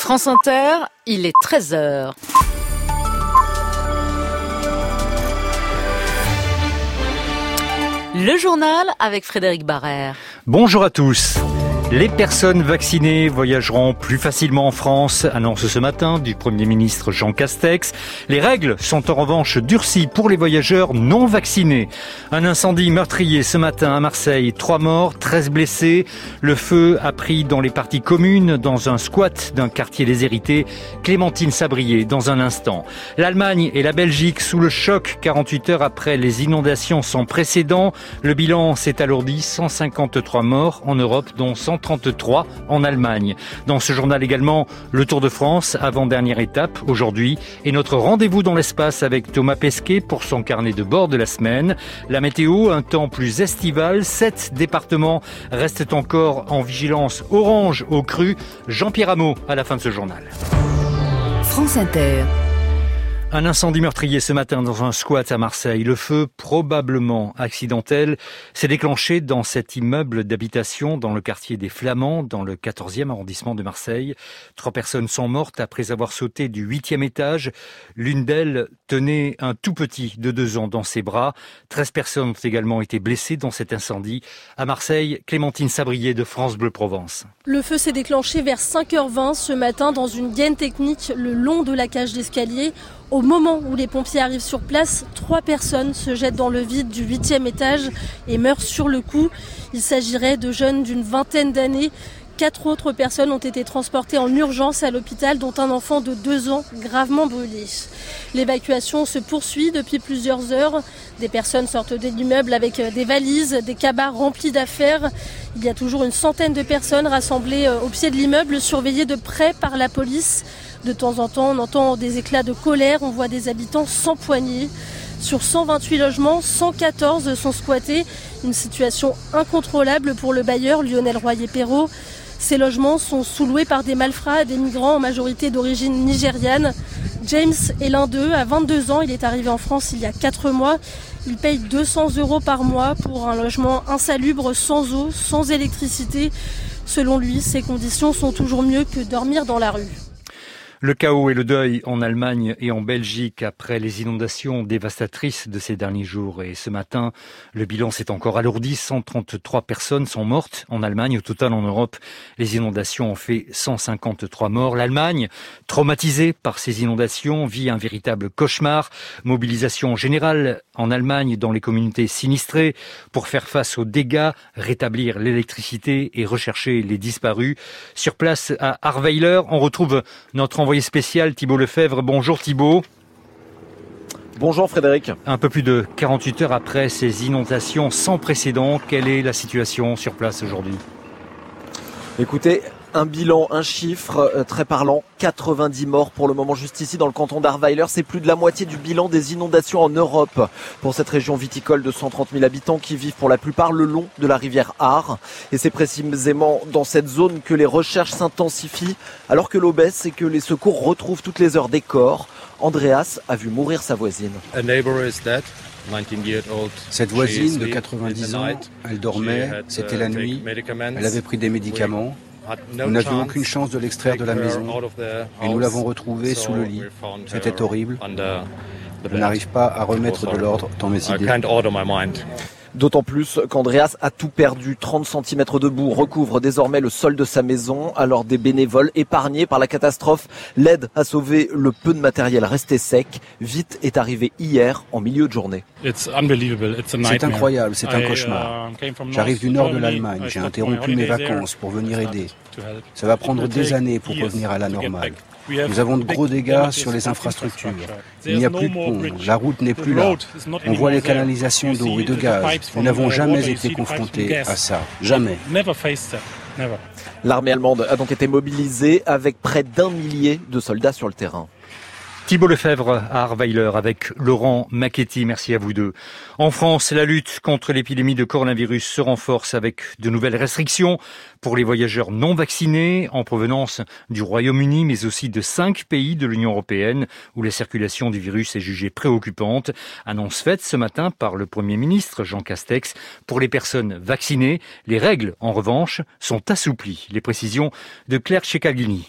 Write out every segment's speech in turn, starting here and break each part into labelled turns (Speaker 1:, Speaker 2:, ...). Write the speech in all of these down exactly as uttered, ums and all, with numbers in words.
Speaker 1: France Inter, il est treize heures. Le journal avec Frédéric Barrère.
Speaker 2: Bonjour à tous. Les personnes vaccinées voyageront plus facilement en France, annonce ce matin du Premier ministre Jean Castex. Les règles sont en revanche durcies pour les voyageurs non vaccinés. Un incendie meurtrier ce matin à Marseille, trois morts, treize blessés. Le feu a pris dans les parties communes dans un squat d'un quartier déshérité. Clémentine Sabrier dans un instant. L'Allemagne et la Belgique sous le choc quarante-huit heures après les inondations sans précédent. Le bilan s'est alourdi, cent cinquante-trois morts en Europe, dont cent trente-trois en Allemagne. Dans ce journal également, le Tour de France, avant-dernière étape aujourd'hui, et notre rendez-vous dans l'espace avec Thomas Pesquet pour son carnet de bord de la semaine. La météo, un temps plus estival, sept départements restent encore en vigilance orange au cru. Jean-Pierre Hameau à la fin de ce journal.
Speaker 1: France Inter.
Speaker 2: Un incendie meurtrier ce matin dans un squat à Marseille. Le feu, probablement accidentel, s'est déclenché dans cet immeuble d'habitation dans le quartier des Flamands, dans le quatorzième arrondissement de Marseille. Trois personnes sont mortes après avoir sauté du huitième étage. L'une d'elles tenait un tout petit de deux ans dans ses bras. Treize personnes ont également été blessées dans cet incendie. À Marseille, Clémentine Sabrier de France Bleu Provence.
Speaker 3: Le feu s'est déclenché vers cinq heures vingt ce matin dans une gaine technique le long de la cage d'escalier. Au moment où les pompiers arrivent sur place, trois personnes se jettent dans le vide du huitième étage et meurent sur le coup. Il s'agirait de jeunes d'une vingtaine d'années. Quatre autres personnes ont été transportées en urgence à l'hôpital, dont un enfant de deux ans gravement brûlé. L'évacuation se poursuit depuis plusieurs heures. Des personnes sortent de l'immeuble avec des valises, des cabas remplis d'affaires. Il y a toujours une centaine de personnes rassemblées au pied de l'immeuble, surveillées de près par la police. De temps en temps, on entend des éclats de colère, on voit des habitants s'empoigner. Sur cent vingt-huit logements, cent quatorze sont squattés. Une situation incontrôlable pour le bailleur Lionel Royer-Perrault. Ces logements sont sous-loués par des malfrats, des migrants en majorité d'origine nigériane. James est l'un d'eux. À vingt-deux ans, il est arrivé en France il y a quatre mois. Il paye deux cents euros par mois pour un logement insalubre, sans eau, sans électricité. Selon lui, ces conditions sont toujours mieux que dormir dans la rue.
Speaker 2: Le chaos et le deuil en Allemagne et en Belgique après les inondations dévastatrices de ces derniers jours. Et ce matin, le bilan s'est encore alourdi. cent trente-trois personnes sont mortes en Allemagne. Au total, en Europe, les inondations ont fait cent cinquante-trois morts. L'Allemagne, traumatisée par ces inondations, vit un véritable cauchemar. Mobilisation générale en Allemagne dans les communautés sinistrées pour faire face aux dégâts, rétablir l'électricité et rechercher les disparus. Sur place à Ahrweiler, on retrouve notre envoyé spécial Thibault Lefebvre. Bonjour Thibault.
Speaker 4: Bonjour Frédéric.
Speaker 2: Un peu plus de quarante-huit heures après ces inondations sans précédent, quelle est la situation sur place aujourd'hui ?
Speaker 4: Écoutez, un bilan, un chiffre euh, très parlant, quatre-vingt-dix morts pour le moment juste ici dans le canton d'Ahrweiler. C'est plus de la moitié du bilan des inondations en Europe pour cette région viticole de cent trente mille habitants qui vivent pour la plupart le long de la rivière Ahr. Et c'est précisément dans cette zone que les recherches s'intensifient alors que l'eau baisse et que les secours retrouvent toutes les heures des corps. Andreas a vu mourir sa voisine.
Speaker 5: Cette voisine de quatre-vingt-dix ans, elle dormait, c'était la nuit, elle avait pris des médicaments. Nous n'avions aucune chance de l'extraire de la maison et nous l'avons retrouvée sous le lit. C'était horrible. Je n'arrive pas à remettre de l'ordre dans mes idées.
Speaker 4: D'autant plus qu'Andreas a tout perdu. trente centimètres de boue recouvrent désormais le sol de sa maison. Alors des bénévoles épargnés par la catastrophe l'aident à sauver le peu de matériel resté sec. Vite est arrivé hier en milieu de journée.
Speaker 5: C'est incroyable, c'est un cauchemar. J'arrive du nord de l'Allemagne, j'ai interrompu mes vacances pour venir aider. Ça va prendre des années pour revenir à la normale. Nous avons de gros dégâts sur les infrastructures. Il n'y a plus de pont, la route n'est plus là. On voit les canalisations d'eau et de gaz. Nous n'avons jamais été confrontés à ça. Jamais.
Speaker 4: L'armée allemande a donc été mobilisée avec près d'un millier de soldats sur le terrain.
Speaker 2: Thibault Lefebvre à Ahrweiler avec Laurent Macchetti. Merci à vous deux. En France, la lutte contre l'épidémie de coronavirus se renforce avec de nouvelles restrictions pour les voyageurs non vaccinés en provenance du Royaume-Uni, mais aussi de cinq pays de l'Union européenne où la circulation du virus est jugée préoccupante. Annonce faite ce matin par le Premier ministre Jean Castex. Pour les personnes vaccinées, les règles, en revanche, sont assouplies. Les précisions de Claire Ceccalini.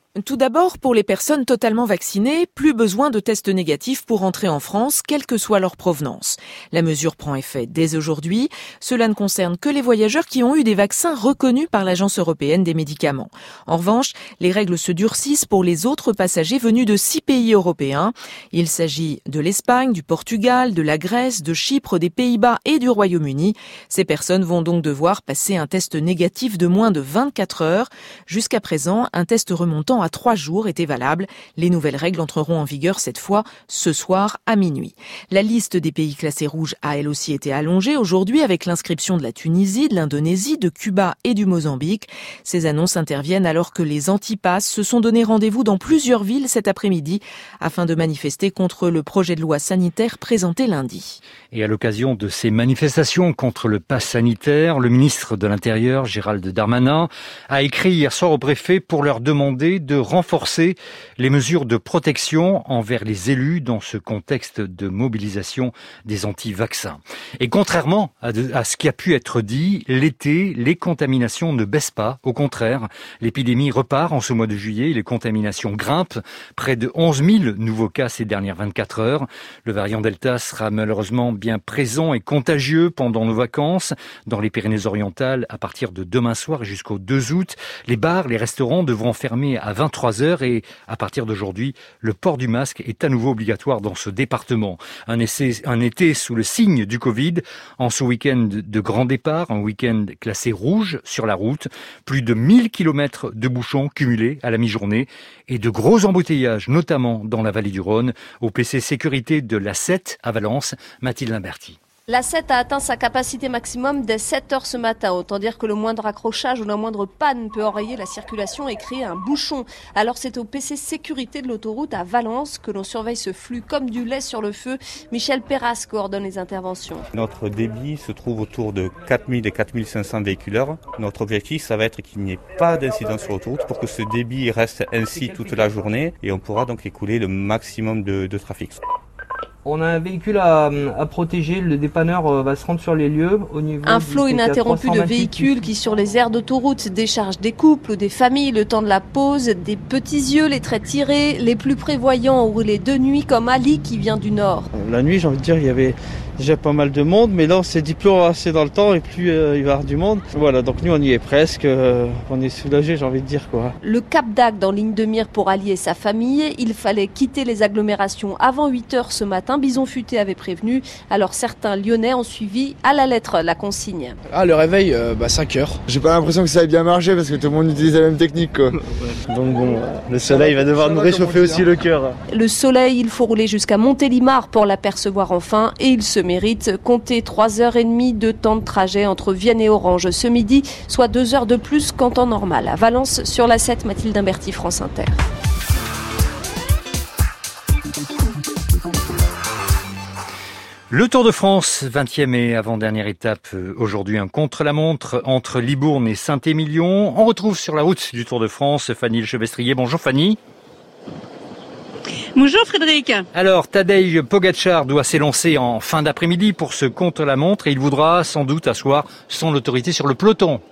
Speaker 6: Tout d'abord, pour les personnes totalement vaccinées, plus besoin de tests négatifs pour entrer en France, quelle que soit leur provenance. La mesure prend effet dès aujourd'hui. Cela ne concerne que les voyageurs qui ont eu des vaccins reconnus par l'Agence européenne des médicaments. En revanche, les règles se durcissent pour les autres passagers venus de six pays européens. Il s'agit de l'Espagne, du Portugal, de la Grèce, de Chypre, des Pays-Bas et du Royaume-Uni. Ces personnes vont donc devoir passer un test négatif de moins de vingt-quatre heures. Jusqu'à présent, un test remontant à trois jours était valable. Les nouvelles règles entreront en vigueur cette fois ce soir à minuit. La liste des pays classés rouges a elle aussi été allongée aujourd'hui avec l'inscription de la Tunisie, de l'Indonésie, de Cuba et du Mozambique. Ces annonces interviennent alors que les antipasses se sont donné rendez-vous dans plusieurs villes cet après-midi afin de manifester contre le projet de loi sanitaire présenté lundi.
Speaker 2: Et à l'occasion de ces manifestations contre le pass sanitaire, le ministre de l'Intérieur, Gérald Darmanin, a écrit hier soir au préfet pour leur demander de renforcer les mesures de protection envers les élus dans ce contexte de mobilisation des anti-vaccins. Et contrairement à, de, à ce qui a pu être dit, l'été, les contaminations ne baissent pas. Au contraire, l'épidémie repart en ce mois de juillet. Les contaminations grimpent. Près de onze mille nouveaux cas ces dernières vingt-quatre heures. Le variant Delta sera malheureusement bien présent et contagieux pendant nos vacances dans les Pyrénées-Orientales à partir de demain soir et jusqu'au deux août. Les bars, les restaurants devront fermer à vingt-trois heures et à partir d'aujourd'hui, le port du masque est à nouveau obligatoire dans ce département. Un, essai, un été sous le signe du Covid, en ce week-end de grand départ, un week-end classé rouge sur la route, plus de mille kilomètres de bouchons cumulés à la mi-journée et de gros embouteillages, notamment dans la vallée du Rhône, au P C sécurité de l'A sept à Valence, Mathilde Limberti.
Speaker 7: L'A sept a atteint sa capacité maximum dès sept heures ce matin. Autant dire que le moindre accrochage ou la moindre panne peut enrayer la circulation et créer un bouchon. Alors c'est au P C sécurité de l'autoroute à Valence que l'on surveille ce flux comme du lait sur le feu. Michel Perras coordonne les interventions.
Speaker 8: Notre débit se trouve autour de quatre mille et quatre mille cinq cents véhicules heure. Notre objectif, ça va être qu'il n'y ait pas d'incident sur l'autoroute pour que ce débit reste ainsi toute la journée et on pourra donc écouler le maximum de, de trafic.
Speaker 9: On a un véhicule à, à protéger, le dépanneur va se rendre sur les lieux. Au niveau
Speaker 7: un flot ininterrompu de véhicules qui sur les aires d'autoroute déchargent des couples ou des familles le temps de la pause, des petits yeux, les traits tirés, les plus prévoyants ont roulé de nuit comme Ali qui vient du nord.
Speaker 10: La nuit, j'ai envie de dire, il y avait déjà pas mal de monde, mais là on s'est dit plus on va rester dans le temps et plus euh, il va y avoir du monde. Voilà, donc nous on y est presque, euh, on est soulagés, j'ai envie de dire quoi.
Speaker 7: Le Cap d'Agde en ligne de mire pour Ali et sa famille, il fallait quitter les agglomérations avant huit heures ce matin. Bison Futé avait prévenu, alors certains Lyonnais ont suivi à la lettre la consigne.
Speaker 11: Ah, le réveil, euh, bah cinq heures.
Speaker 12: J'ai pas l'impression que ça ait bien marché parce que tout le monde utilise la même technique quoi.
Speaker 11: Donc bon, le soleil va devoir nous réchauffer aussi le cœur.
Speaker 7: Le soleil, il faut rouler jusqu'à Montélimar pour l'apercevoir enfin et il se mérite. Comptez trois heures trente de temps de trajet entre Vienne et Orange ce midi, soit deux heures de plus qu'en temps normal. À Valence, sur l'A sept, Mathilde Limberti, France Inter.
Speaker 2: Le Tour de France, vingtième et avant-dernière étape, aujourd'hui un contre-la-montre entre Libourne et Saint-Émilion. On retrouve sur la route du Tour de France Fanny Lechevestrier. Bonjour Fanny.
Speaker 13: Bonjour Frédéric.
Speaker 2: Alors Tadej Pogačar doit s'élancer en fin d'après-midi pour ce contre-la-montre et il voudra sans doute asseoir son autorité sur le peloton.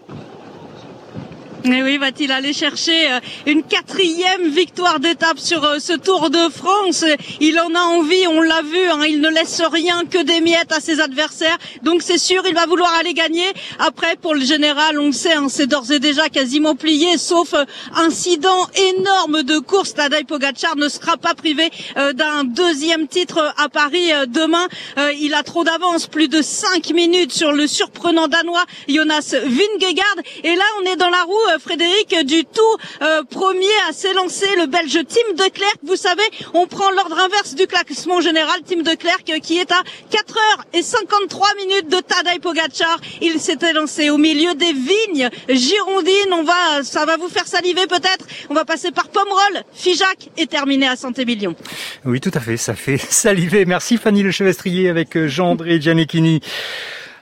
Speaker 13: Et oui, va-t-il aller chercher une quatrième victoire d'étape sur ce Tour de France? Il en a envie, on l'a vu, hein, il ne laisse rien que des miettes à ses adversaires. Donc c'est sûr, il va vouloir aller gagner. Après, pour le général, on le sait, hein, c'est d'ores et déjà quasiment plié, sauf incident énorme de course. Tadej Pogačar ne sera pas privé euh, d'un deuxième titre à Paris euh, demain. Euh, il a trop d'avance, plus de cinq minutes sur le surprenant danois Jonas Vingegaard. Et là, on est dans la roue, Frédéric, du tout euh, premier à s'élancer, le Belge Tim de Klerk. Vous savez, on prend l'ordre inverse du classement général. Tim de Klerk qui est à quatre heures cinquante-trois minutes de Tadej Pogačar. Il s'est élancé au milieu des vignes girondines. On va, ça va vous faire saliver peut-être. On va passer par Pomerol, Figeac et terminer à Saint-Émilion.
Speaker 2: Oui, tout à fait, ça fait saliver. Merci Fanny Lechevestrier avec Jean-André Gianecchini.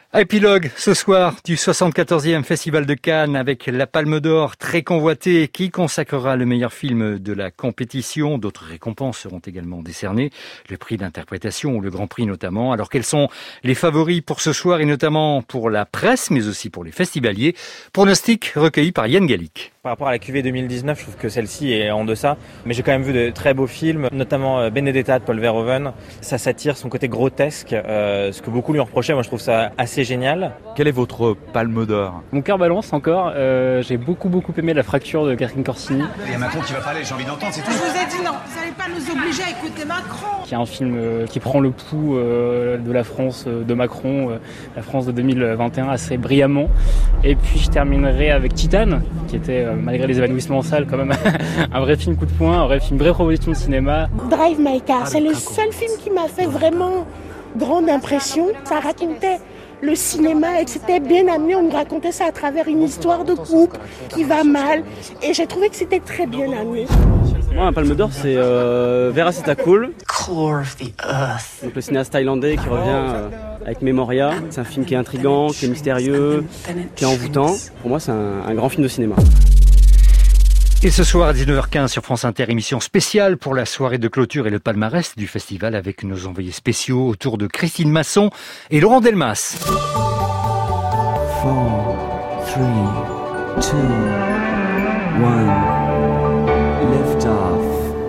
Speaker 2: Épilogue ce soir du soixante-quatorzième Festival de Cannes avec la Palme d'Or très convoitée qui consacrera le meilleur film de la compétition. D'autres récompenses seront également décernées, le prix d'interprétation ou le Grand Prix notamment. Alors quels sont les favoris pour ce soir et notamment pour la presse mais aussi pour les festivaliers? Pronostic recueilli par Yann Gallic.
Speaker 14: Par rapport à la cuvée deux mille dix-neuf, je trouve que celle-ci est en deçà. Mais j'ai quand même vu de très beaux films, notamment Benedetta de Paul Verhoeven. Ça s'attire son côté grotesque, euh, ce que beaucoup lui ont reproché. Moi, je trouve ça assez génial.
Speaker 15: Quel est votre palme d'or?
Speaker 16: Mon cœur balance encore. Euh, j'ai beaucoup, beaucoup aimé La Fracture de Catherine Corsini.
Speaker 17: Il y a Macron qui va parler, j'ai envie d'entendre, c'est tout.
Speaker 18: Je vous ai dit non, vous n'allez pas nous obliger à écouter Macron.
Speaker 16: Qui est un film euh, qui prend le pouls euh, de la France euh, de Macron, euh, la France de deux mille vingt et un assez brillamment. Et puis je terminerai avec Titane, qui était, euh, malgré les évanouissements en salle, quand même un vrai film coup de poing, un vrai film, une vraie proposition de cinéma.
Speaker 19: Drive My Car, c'est le seul film qui m'a fait vraiment grande impression. Ça racontait le cinéma et c'était bien amené. On nous racontait ça à travers une histoire de couple qui va mal. Et j'ai trouvé que c'était très bien amené.
Speaker 9: Moi, un palme d'or, c'est euh, Veracitacool. Core of the Earth. Donc le cinéaste thaïlandais qui revient euh, avec Memoria. C'est un film qui est intriguant, qui est mystérieux, qui est envoûtant. Pour moi, c'est un, un grand film de cinéma.
Speaker 2: Et ce soir à dix-neuf heures quinze sur France Inter, émission spéciale pour la soirée de clôture et le palmarès du festival avec nos envoyés spéciaux autour de Christine Masson et Laurent Delmas.
Speaker 20: four, three, two, one, lift off.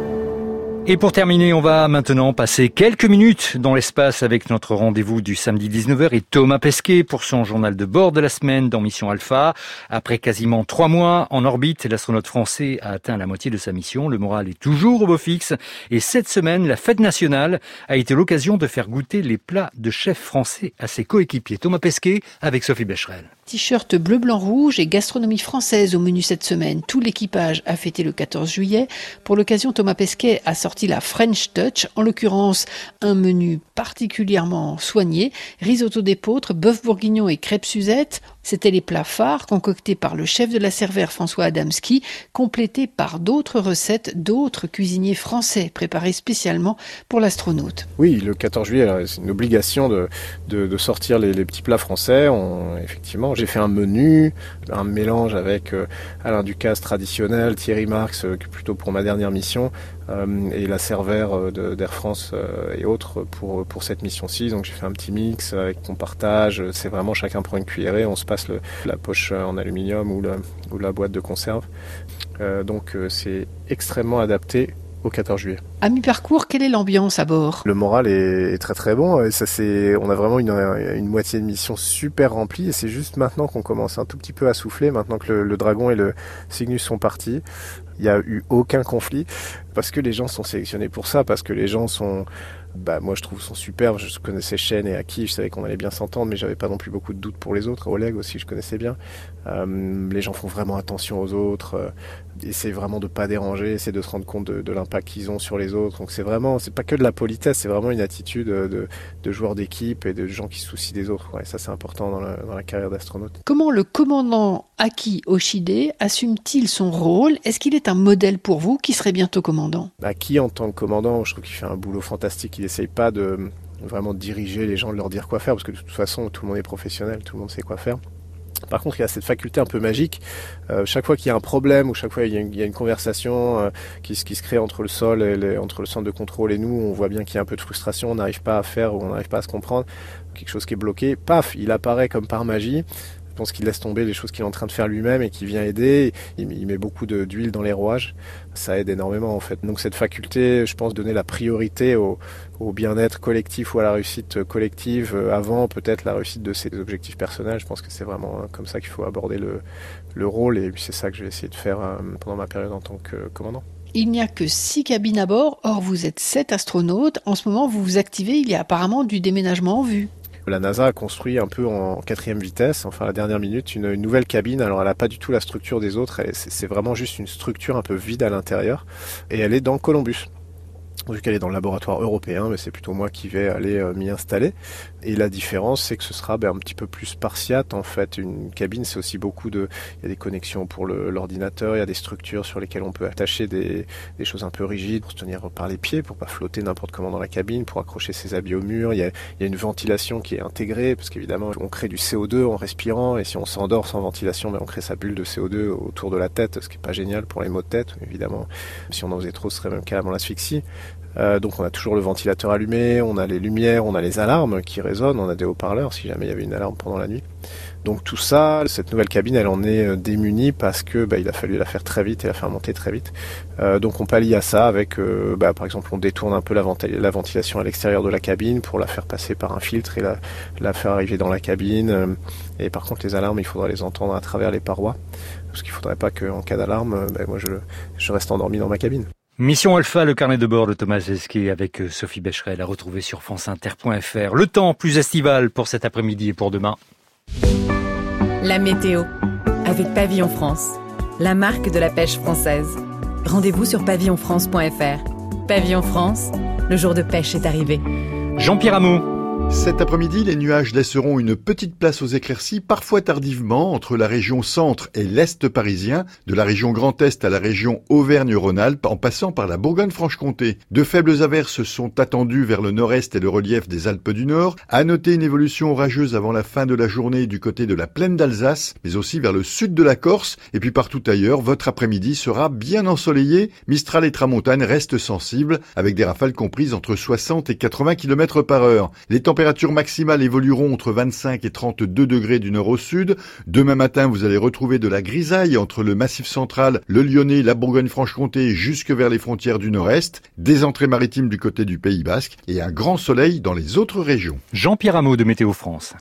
Speaker 2: Et pour terminer, on va maintenant passer quelques minutes dans l'espace avec notre rendez-vous du samedi dix-neuf heures et Thomas Pesquet pour son journal de bord de la semaine dans Mission Alpha. Après quasiment trois mois en orbite, l'astronaute français a atteint la moitié de sa mission. Le moral est toujours au beau fixe. Et cette semaine, la fête nationale a été l'occasion de faire goûter les plats de chefs français à ses coéquipiers. Thomas Pesquet avec Sophie Becherel.
Speaker 21: T-shirt bleu, blanc, rouge et gastronomie française au menu cette semaine. Tout l'équipage a fêté le quatorze juillet. Pour l'occasion, Thomas Pesquet a sorti la French Touch, en l'occurrence un menu particulièrement soigné, risotto d'épeautre, bœuf bourguignon et crêpes Suzette. C'étaient les plats phares concoctés par le chef de la Servère François Adamski, complétés par d'autres recettes d'autres cuisiniers français préparés spécialement pour l'astronaute.
Speaker 22: Oui, le quatorze juillet, c'est une obligation de, de, de sortir les, les petits plats français. On, effectivement, j'ai fait un menu, un mélange avec euh, Alain Ducasse traditionnel, Thierry Marx, euh, plutôt pour ma dernière mission, euh, et la Servère euh, d'Air France euh, et autres pour, pour cette mission-ci. Donc j'ai fait un petit mix avec qu'on partage. C'est vraiment chacun prend une cuillerée, on se passe le, la poche en aluminium ou la, ou la boîte de conserve. Euh, donc euh, c'est extrêmement adapté au quatorze juillet.
Speaker 21: À mi-parcours, quelle est l'ambiance à bord?
Speaker 22: Le moral est, est très très bon. Et ça, c'est, on a vraiment une, une moitié de mission super remplie et c'est juste maintenant qu'on commence un tout petit peu à souffler, maintenant que le, le Dragon et le Cygnus sont partis. Il n'y a eu aucun conflit parce que les gens sont sélectionnés pour ça, parce que les gens sont... Bah, moi je trouve sont superbes. Je connaissais Chen et Aki, je savais qu'on allait bien s'entendre, mais j'avais pas non plus beaucoup de doutes pour les autres. Oleg aussi, je connaissais bien. Euh, les gens font vraiment attention aux autres, euh, essaient vraiment de pas déranger, essaient de se rendre compte de, de l'impact qu'ils ont sur les autres. Donc c'est vraiment, c'est pas que de la politesse, c'est vraiment une attitude de, de joueurs d'équipe et de gens qui se soucient des autres. Ouais, ça c'est important dans la, dans la carrière d'astronaute.
Speaker 21: Comment le commandant Aki Oshide assume-t-il son rôle? Est-ce qu'il est un modèle pour vous qui serait bientôt commandant?
Speaker 22: Aki en tant que commandant, je trouve qu'il fait un boulot fantastique. Il essaye pas de vraiment diriger les gens, de leur dire quoi faire, parce que de toute façon tout le monde est professionnel, tout le monde sait quoi faire. Par contre, il y a cette faculté un peu magique. Euh, chaque fois qu'il y a un problème ou chaque fois il y a une, il y a une conversation euh, qui, qui se crée entre le sol, et les, entre le centre de contrôle et nous, on voit bien qu'il y a un peu de frustration, on n'arrive pas à faire ou on n'arrive pas à se comprendre, quelque chose qui est bloqué. Paf, il apparaît comme par magie. Je pense qu'il laisse tomber les choses qu'il est en train de faire lui-même et qui vient aider. Il, il met beaucoup de, d'huile dans les rouages. Ça aide énormément en fait. Donc cette faculté, je pense, donner la priorité au, au bien-être collectif ou à la réussite collective avant peut-être la réussite de ses objectifs personnels. Je pense que c'est vraiment comme ça qu'il faut aborder le, le rôle et c'est ça que je vais essayer de faire pendant ma période en tant que commandant.
Speaker 21: Il n'y a que six cabines à bord, or vous êtes sept astronautes. En ce moment, vous vous activez, il y a apparemment du déménagement en vue.
Speaker 22: La NASA a construit un peu en quatrième vitesse, enfin à la dernière minute, une, une nouvelle cabine. Alors elle n'a pas du tout la structure des autres, elle, c'est, c'est vraiment juste une structure un peu vide à l'intérieur. Et elle est dans Columbus. Vu qu'elle est dans le laboratoire européen, mais c'est plutôt moi qui vais aller euh, m'y installer. Et la différence, c'est que ce sera ben, un petit peu plus spartiate en fait. Une cabine, c'est aussi beaucoup de... Il y a des connexions pour le, l'ordinateur, il y a des structures sur lesquelles on peut attacher des, des choses un peu rigides pour se tenir par les pieds, pour pas flotter n'importe comment dans la cabine, pour accrocher ses habits au mur. Il y a, il y a une ventilation qui est intégrée, parce qu'évidemment, on crée du C O deux en respirant, et si on s'endort sans ventilation, ben, on crée sa bulle de C O deux autour de la tête, ce qui est pas génial pour les maux de tête, évidemment. Si on en faisait trop, ce serait même carrément l'asphyxie. Euh, donc on a toujours le ventilateur allumé, on a les lumières, on a les alarmes qui résonnent, on a des haut-parleurs si jamais il y avait une alarme pendant la nuit. Donc tout ça, cette nouvelle cabine, elle en est démunie parce que bah, il a fallu la faire très vite et la faire monter très vite. Euh, donc on pallie à ça avec, euh, bah, par exemple, on détourne un peu la, venti- la ventilation à l'extérieur de la cabine pour la faire passer par un filtre et la, la faire arriver dans la cabine. Et par contre, les alarmes, il faudra les entendre à travers les parois, parce qu'il faudrait pas qu'en cas d'alarme, bah, moi je, je reste endormi dans ma cabine.
Speaker 2: Mission Alpha, le carnet de bord de Thomas Pesquet avec Sophie Becherel à retrouver sur franceinter point f r. Le temps plus estival pour cet après-midi et pour demain.
Speaker 1: La météo avec Pavillon France, la marque de la pêche française. Rendez-vous sur pavillon france point f r. Pavillon France, le jour de pêche est arrivé.
Speaker 2: Jean-Pierre Hameau.
Speaker 3: Cet après-midi, les nuages laisseront une petite place aux éclaircies, parfois tardivement, entre la région centre et l'est parisien, de la région Grand Est à la région Auvergne-Rhône-Alpes, en passant par la Bourgogne-Franche-Comté. De faibles averses sont attendues vers le nord-est et le relief des Alpes du Nord. À noter une évolution orageuse avant la fin de la journée du côté de la plaine d'Alsace, mais aussi vers le sud de la Corse. Et puis partout ailleurs, votre après-midi sera bien ensoleillé. Mistral et tramontane restent sensibles, avec des rafales comprises entre soixante et quatre-vingts kilomètres par heure. Les températures Les températures maximales évolueront entre vingt-cinq et trente-deux degrés du nord au sud. Demain matin, vous allez retrouver de la grisaille entre le Massif central, le Lyonnais, la Bourgogne-Franche-Comté jusque vers les frontières du nord-est, des entrées maritimes du côté du Pays Basque et un grand soleil dans les autres régions.
Speaker 2: Jean-Pierre Hameau de Météo France.